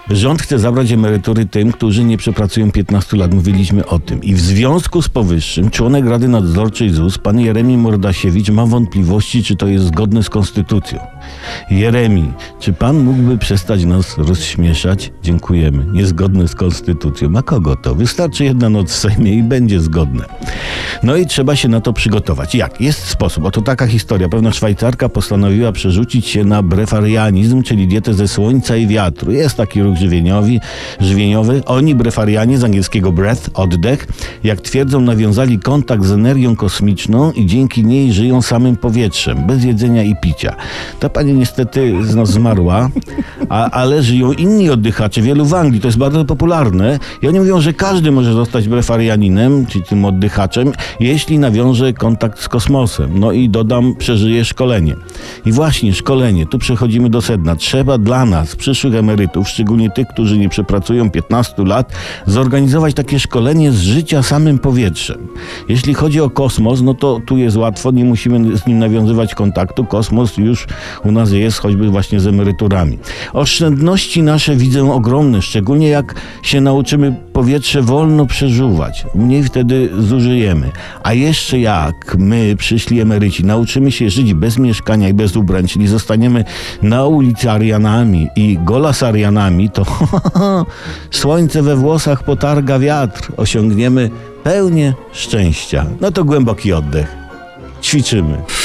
Rząd chce zabrać emerytury tym, którzy nie przepracują 15 lat. Mówiliśmy o tym. I w związku z powyższym członek Rady Nadzorczej ZUS, pan Jeremi Mordasiewicz, ma wątpliwości, czy to jest zgodne z konstytucją. Jeremi, czy pan mógłby przestać nas rozśmieszać? Dziękujemy. Niezgodne z konstytucją. A kogo to? Wystarczy jedna noc w Sejmie i będzie zgodne. No i trzeba się na to przygotować. Jak? Jest sposób. Oto taka historia. Pewna Szwajcarka postanowiła przerzucić się na brefarianizm, czyli dietę ze słońca i wiatru. Jest taki ruch żywieniowy. Oni, brefarianie, z angielskiego breath, oddech, jak twierdzą, nawiązali kontakt z energią kosmiczną i dzięki niej żyją samym powietrzem, bez jedzenia i picia. Ta pani niestety zmarła, ale żyją inni oddychacze, wielu w Anglii. To jest bardzo popularne i oni mówią, że każdy może zostać brefarianinem, czyli tym oddychaczem, jeśli nawiąże kontakt z kosmosem. No i dodam, przeżyje szkolenie. I właśnie szkolenie, tu przechodzimy do sedna. Trzeba dla nas, przyszłych emerytów, szczególnie tych, którzy nie przepracują 15 lat, zorganizować takie szkolenie z życia samym powietrzem. Jeśli chodzi o kosmos, no to tu jest łatwo, nie musimy z nim nawiązywać kontaktu. Kosmos już u nas jest, choćby właśnie z emeryturami. Oszczędności nasze widzę ogromne, szczególnie jak się nauczymy powietrze wolno przeżuwać. Mniej wtedy zużyjemy. A jeszcze jak my, przyszli emeryci, nauczymy się żyć bez mieszkania i bez ubrań, czyli zostaniemy naulicarianami i golasarianami, to słońce we włosach potarga wiatr. Osiągniemy pełnię szczęścia. No to głęboki oddech. Ćwiczymy.